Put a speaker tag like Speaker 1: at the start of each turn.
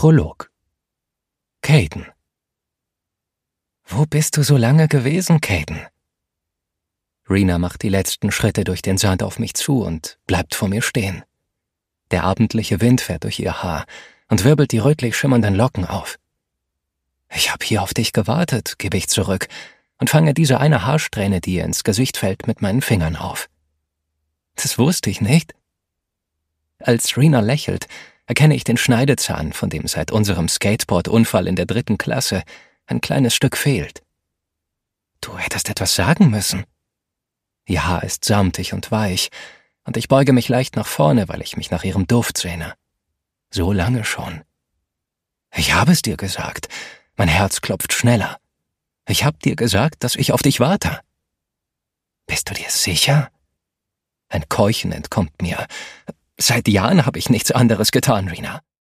Speaker 1: Prolog. Caden. »Wo bist du so lange gewesen, Caden?« Rena macht die letzten Schritte durch den Sand auf mich zu und bleibt vor mir stehen. Der abendliche Wind fährt durch ihr Haar und wirbelt die rötlich schimmernden Locken auf. »Ich habe hier auf dich gewartet«, gebe ich zurück und fange diese eine Haarsträhne, die ihr ins Gesicht fällt, mit meinen Fingern auf. »Das wusste ich nicht.« Als Rena lächelt, erkenne ich den Schneidezahn, von dem seit unserem Skateboard-Unfall in der 3. Klasse ein kleines Stück fehlt. »Du hättest etwas sagen müssen.« Ihr Haar ist samtig und weich, und ich beuge mich leicht nach vorne, weil ich mich nach ihrem Duft sehne. So lange schon. »Ich habe es dir gesagt. Mein Herz klopft schneller. Ich habe dir gesagt, dass ich auf dich warte.« »Bist du dir sicher?« Ein Keuchen entkommt mir. »Seit Jahren habe ich nichts anderes getan, Rena.«